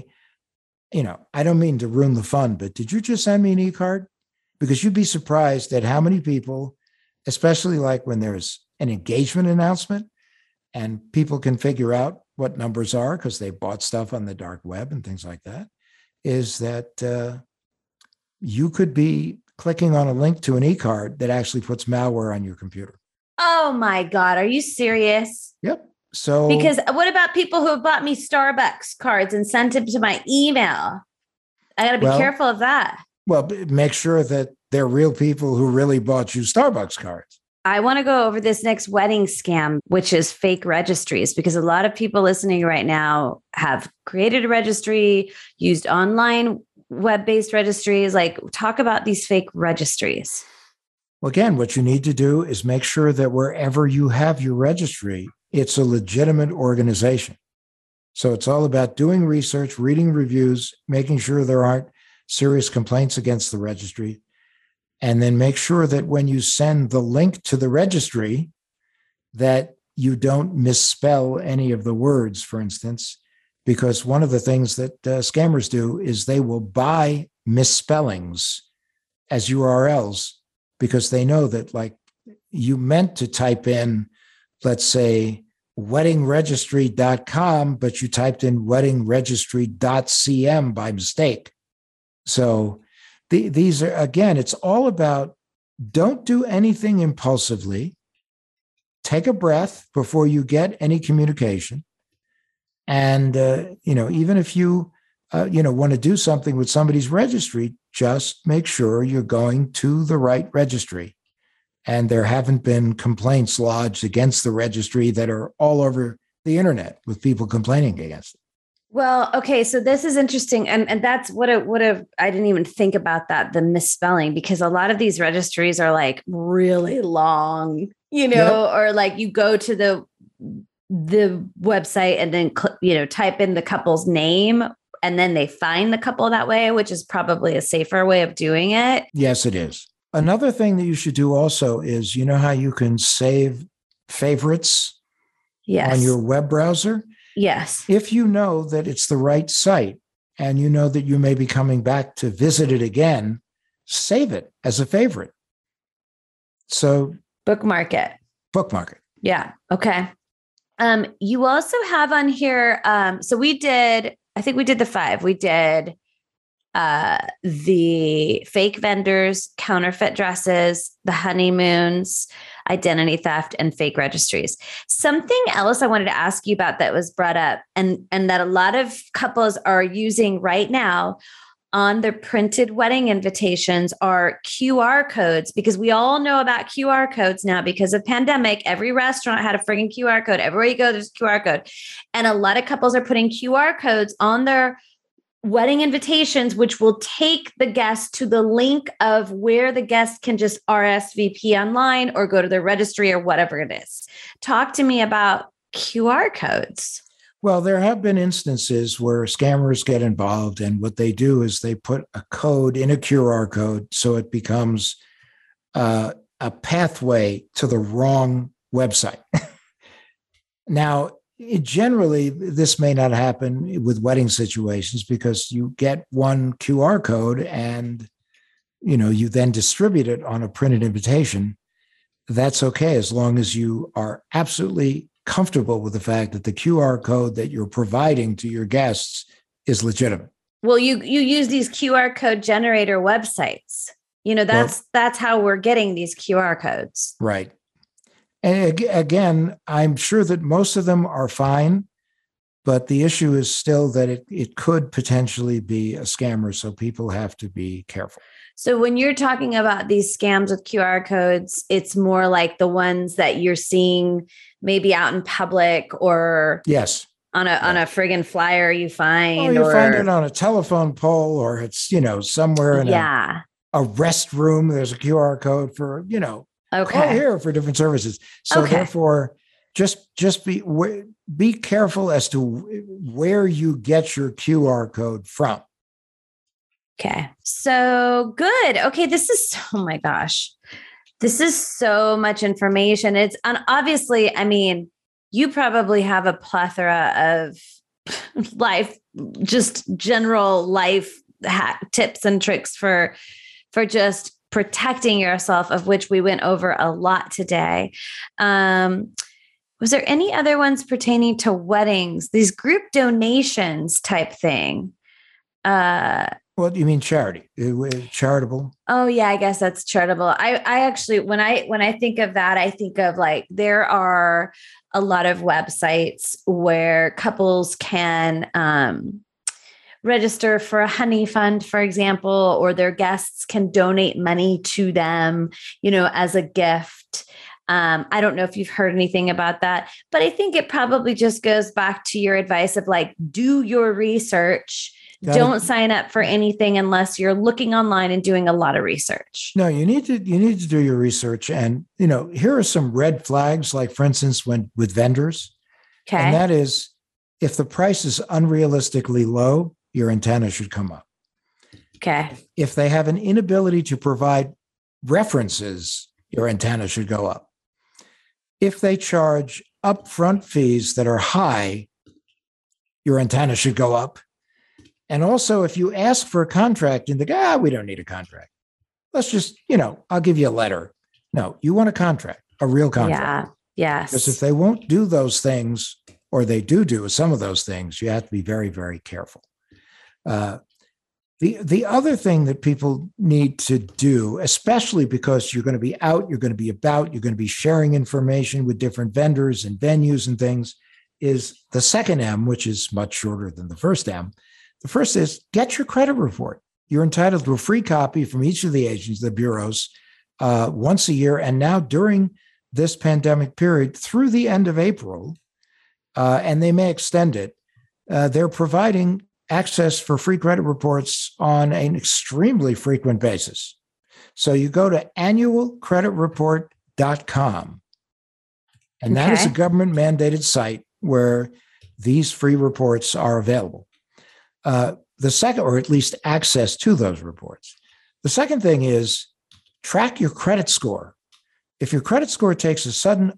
I don't mean to ruin the fun, but did you just send me an e-card? Because you'd be surprised at how many people, especially like when there's an engagement announcement and people can figure out what numbers are because they bought stuff on the dark web and things like that, is that you could be clicking on a link to an e-card that actually puts malware on your computer. Oh my God. Are you serious? Yep. So, because what about people who have bought me Starbucks cards and sent them to my email? I got to be careful of that. Well, make sure that they're real people who really bought you Starbucks cards. I want to go over this next wedding scam, which is fake registries, because a lot of people listening right now have created a registry, used online web-based registries. Like, talk about these fake registries. Well, again, what you need to do is make sure that wherever you have your registry, it's a legitimate organization. So it's all about doing research, reading reviews, making sure there aren't serious complaints against the registry, and then make sure that when you send the link to the registry that you don't misspell any of the words, for instance, because one of the things that scammers do is they will buy misspellings as URLs because they know that, like, you meant to type in, let's say, weddingregistry.com, but you typed in weddingregistry.cm by mistake. So these are, again, it's all about don't do anything impulsively. Take a breath before you get any communication. And, even if you, want to do something with somebody's registry, just make sure you're going to the right registry. And there haven't been complaints lodged against the registry that are all over the internet with people complaining against it. Well, okay, so this is interesting, and that's what I didn't even think about that, the misspelling, because a lot of these registries are like really long, Yep. or like you go to the website and then type in the couple's name, and then they find the couple that way, which is probably a safer way of doing it. Yes, it is. Another thing that you should do also is, you know how you can save favorites Yes. on your web browser? Yes. If you know that it's the right site and you know that you may be coming back to visit it again, save it as a favorite. So Bookmark it. bookmark it. Yeah. Okay. You also have on here, so I think we did the 5. We did the fake vendors, counterfeit dresses, the honeymoons, identity theft, and fake registries. Something else I wanted to ask you about that was brought up and that a lot of couples are using right now on their printed wedding invitations are QR codes, because we all know about QR codes now because of pandemic. Every restaurant had a friggin' QR code. Everywhere you go, there's a QR code. And a lot of couples are putting QR codes on their wedding invitations, which will take the guest to the link of where the guest can just RSVP online or go to their registry or whatever it is. Talk to me about QR codes. Well, there have been instances where scammers get involved, and what they do is they put a code in a QR code so it becomes a pathway to the wrong website. Now, generally, this may not happen with wedding situations because you get one QR code and you then distribute it on a printed invitation. That's okay as long as you are absolutely comfortable with the fact that the QR code that you're providing to your guests is legitimate. Well, you use these QR code generator websites. That's how we're getting these QR codes. Right. And again, I'm sure that most of them are fine, but the issue is still that it could potentially be a scammer, so people have to be careful. So when you're talking about these scams with QR codes, it's more like the ones that you're seeing maybe out in public or yes, on a friggin' flyer you find. Oh, you find it on a telephone pole, or it's somewhere in a restroom. There's a QR code for okay, here for different services. So therefore, just be careful as to where you get your QR code from. Okay. So good. Okay. Oh my gosh. This is so much information. And obviously, I mean, you probably have a plethora of just general life tips and tricks for just protecting yourself, of which we went over a lot today. Was there any other ones pertaining to weddings, these group donations type thing? What do you mean charity? Charitable? Oh yeah, I guess that's charitable. I actually, when I think of that, I think of like, there are a lot of websites where couples can register for a honey fund, for example, or their guests can donate money to them, as a gift. I don't know if you've heard anything about that, but I think it probably just goes back to your advice of like, do your research. Don't sign up for anything unless you're looking online and doing a lot of research. No, you need to do your research. And, here are some red flags, like for instance, with vendors. Okay. And that is If the price is unrealistically low, your antenna should come up. Okay. If they have an inability to provide references, your antenna should go up. If they charge upfront fees that are high, your antenna should go up. And also, if you ask for a contract and they go, we don't need a contract. Let's just, I'll give you a letter. No, you want a contract, a real contract. Yeah. Yes. Because if they won't do those things, or they do some of those things, you have to be very, very careful. The other thing that people need to do, especially because you're going to be out, you're going to be about, you're going to be sharing information with different vendors and venues and things, is the second M, which is much shorter than the first M. The first is get your credit report. You're entitled to a free copy from each of the agencies, the bureaus, once a year. And now during this pandemic period, through the end of April, and they may extend it, they're providing access for free credit reports on an extremely frequent basis. So you go to annualcreditreport.com, and that is a government mandated site where these free reports are available. The second, or at least access to those reports. The second thing is track your credit score. If your credit score takes a sudden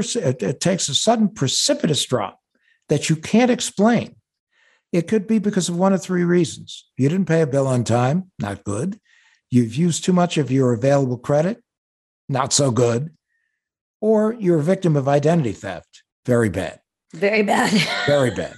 precipitous drop that you can't explain, it could be because of one of three reasons. You didn't pay a bill on time, not good. You've used too much of your available credit, not so good. Or you're a victim of identity theft, very bad. Very bad. Very bad.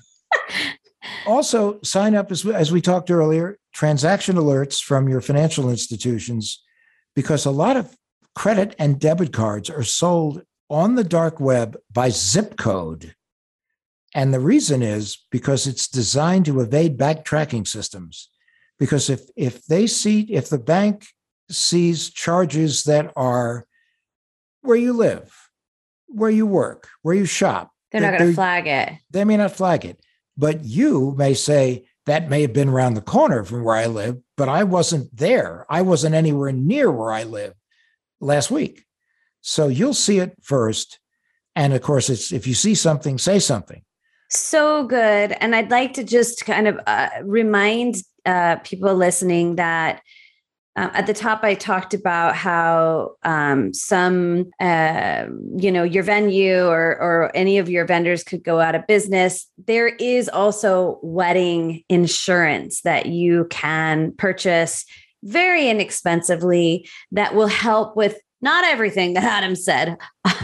Also, sign up, as we talked earlier, transaction alerts from your financial institutions, because a lot of credit and debit cards are sold on the dark web by zip code. And the reason is because it's designed to evade backtracking systems. Because if the bank sees charges that are where you live, where you work, where you shop, they're not going to flag it. They may not flag it. But you may say, that may have been around the corner from where I live, but I wasn't there. I wasn't anywhere near where I live last week. So you'll see it first. And of course, it's if you see something, say something. So good. And I'd like to just kind of remind people listening that at the top, I talked about how some, your venue or any of your vendors could go out of business. There is also wedding insurance that you can purchase very inexpensively that will help with not everything that Adam said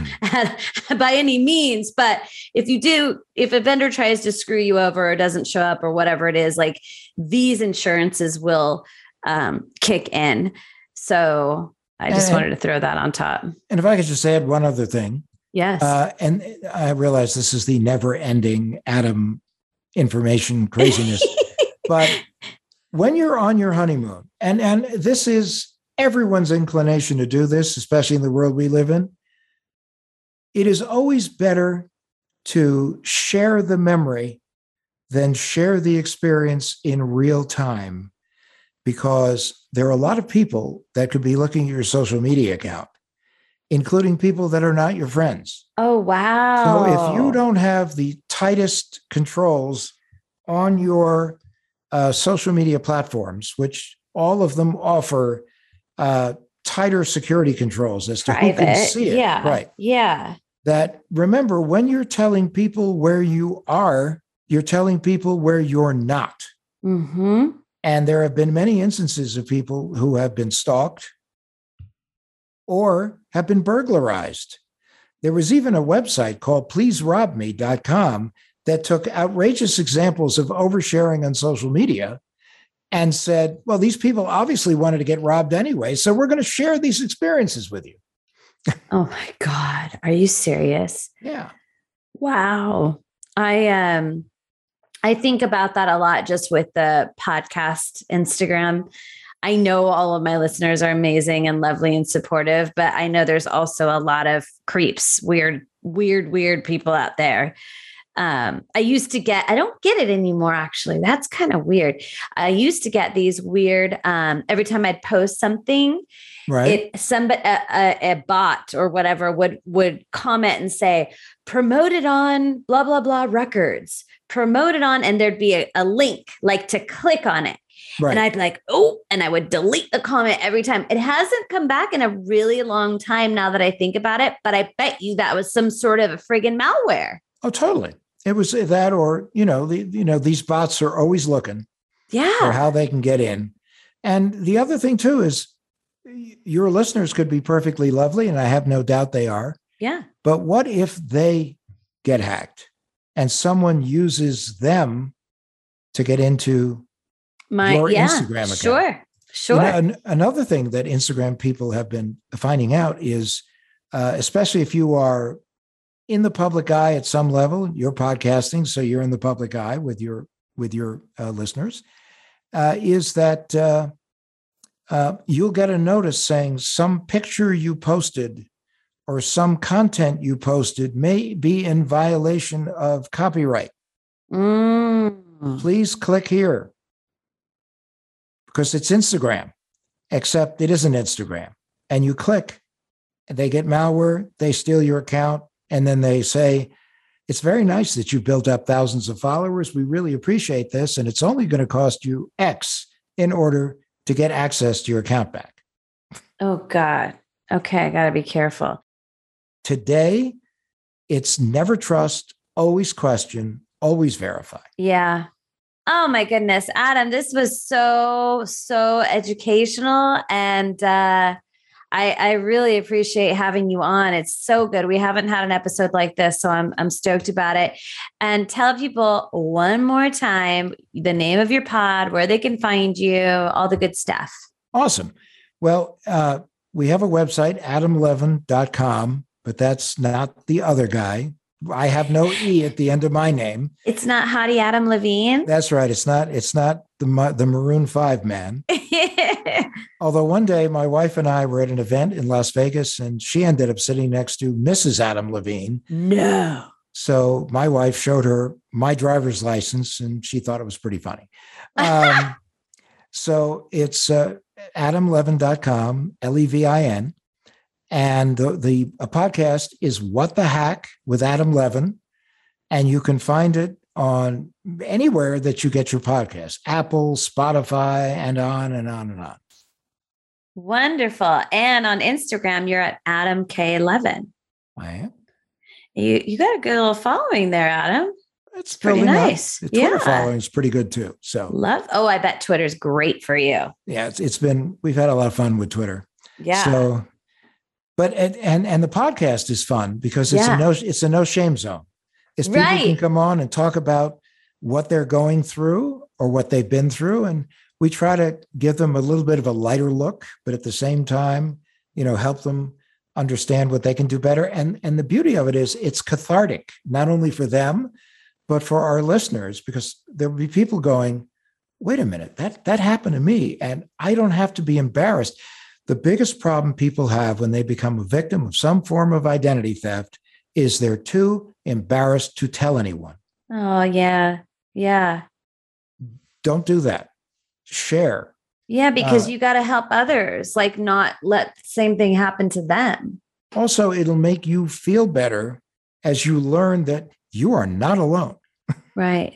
by any means, but if a vendor tries to screw you over or doesn't show up or whatever it is, like these insurances will kick in. So I just wanted to throw that on top. And if I could just add one other thing. Yes. And I realize this is the never ending Adam information craziness, but when you're on your honeymoon, and this is everyone's inclination to do this, especially in the world we live in, it is always better to share the memory than share the experience in real time, because there are a lot of people that could be looking at your social media account, including people that are not your friends. Oh, wow. So if you don't have the tightest controls on your social media platforms, which all of them offer tighter security controls as to who can see it. Yeah. Right. Yeah. That remember, when you're telling people where you are, you're telling people where you're not. Mm-hmm. And there have been many instances of people who have been stalked or have been burglarized. There was even a website called pleaserobme.com that took outrageous examples of oversharing on social media and said, well, these people obviously wanted to get robbed anyway, so we're going to share these experiences with you. Oh my God. Are you serious? Yeah. Wow. I think about that a lot just with the podcast Instagram. I know all of my listeners are amazing and lovely and supportive, but I know there's also a lot of creeps, weird people out there. I used to get, I don't get it anymore, actually. That's kind of weird. I used to get these weird, every time I'd post something, Right. A bot or whatever would comment and say, promoted on blah, blah, blah records, promoted on, and there'd be a link like to click on it. Right. And I'd be like, oh, and I would delete the comment every time. It hasn't come back in a really long time now that I think about it, but I bet you that was some sort of a friggin' malware. Oh, totally. It was that, or, these bots are always looking for how they can get in. And the other thing too is your listeners could be perfectly lovely, and I have no doubt they are. Yeah. But what if they get hacked and someone uses them to get into your Instagram account? Sure. Another thing that Instagram people have been finding out is, especially if you are in the public eye at some level, you're podcasting, so you're in the public eye with your listeners, is that you'll get a notice saying some picture you posted or some content you posted may be in violation of copyright. Please click here. Because it's Instagram, except it isn't Instagram. And you click, and they get malware, they steal your account, and then they say, it's very nice that you've built up thousands of followers. We really appreciate this, and it's only going to cost you X in order to get access to your account back. Oh, God. Okay, I got to be careful. Today, it's never trust, always question, always verify. Yeah. Oh my goodness, Adam, this was so educational. And I really appreciate having you on. It's so good. We haven't had an episode like this, so I'm stoked about it. And tell people one more time the name of your pod, where they can find you, all the good stuff. Awesome. Well, we have a website, adamlevin.com, but that's not the other guy. I have no E at the end of my name. It's not Hottie Adam Levine. That's right. It's not the Maroon 5 man. Although one day my wife and I were at an event in Las Vegas, and she ended up sitting next to Mrs. Adam Levine. No. So my wife showed her my driver's license, and she thought it was pretty funny. So it's adamlevin.com, Levin. And the podcast is What the Hack with Adam Levin. And you can find it on anywhere that you get your podcast, Apple, Spotify, and on and on and on. Wonderful. And on Instagram, you're at Adam K. Levin. I am. You got a good little following there, Adam. It's pretty nice. The Twitter following is pretty good too. So I bet Twitter's great for you. Yeah, we've had a lot of fun with Twitter. Yeah. So, but and the podcast is fun because it's a no shame zone. It's people can come on and talk about what they're going through or what they've been through, and we try to give them a little bit of a lighter look, but at the same time, help them understand what they can do better. And the beauty of it is it's cathartic, not only for them, but for our listeners, because there'll be people going, wait a minute, that happened to me, and I don't have to be embarrassed. The biggest problem people have when they become a victim of some form of identity theft is they're too embarrassed to tell anyone. Oh, yeah. Yeah. Don't do that. Share. Yeah, because you got to help others, like not let the same thing happen to them. Also, it'll make you feel better as you learn that you are not alone. Right.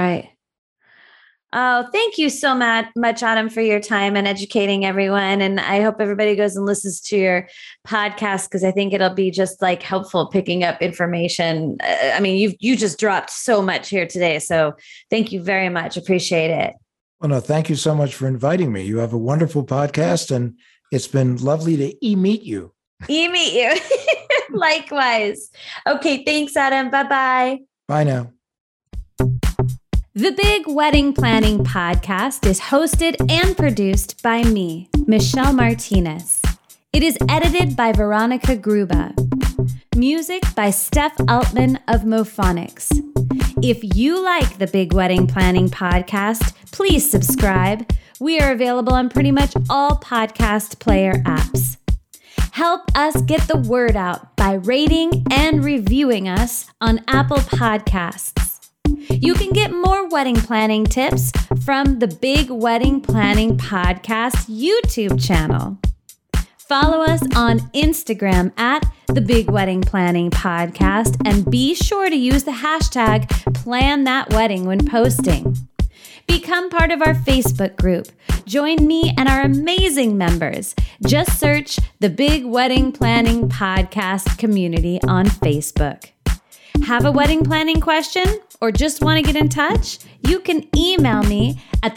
Oh, thank you so much, Adam, for your time and educating everyone. And I hope everybody goes and listens to your podcast, because I think it'll be just like helpful picking up information. I mean, you just dropped so much here today. So thank you very much. Appreciate it. Well, no, thank you so much for inviting me. You have a wonderful podcast, and it's been lovely to meet you. Meet you. Likewise. Okay. Thanks, Adam. Bye-bye. Bye now. The Big Wedding Planning Podcast is hosted and produced by me, Michelle Martinez. It is edited by Veronica Gruba. Music by Steph Altman of Mophonics. If you like the Big Wedding Planning Podcast, please subscribe. We are available on pretty much all podcast player apps. Help us get the word out by rating and reviewing us on Apple Podcasts. You can get more wedding planning tips from the Big Wedding Planning Podcast YouTube channel. Follow us on Instagram at the Big Wedding Planning Podcast and be sure to use the hashtag #PlanThatWedding when posting. Become part of our Facebook group. Join me and our amazing members. Just search the Big Wedding Planning Podcast community on Facebook. Have a wedding planning question or just want to get in touch? You can email me at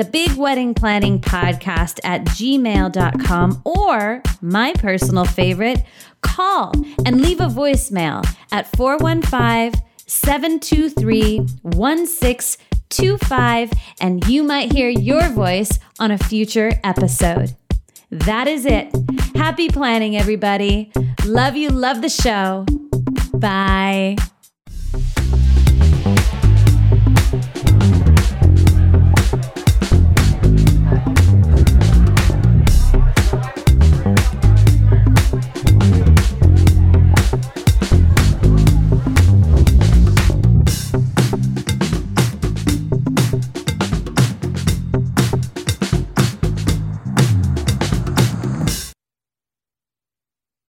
thebigweddingplanningpodcast@gmail.com or my personal favorite, call and leave a voicemail at 415-723-1625 and you might hear your voice on a future episode. That is it. Happy planning, everybody. Love you. Love the show. Bye.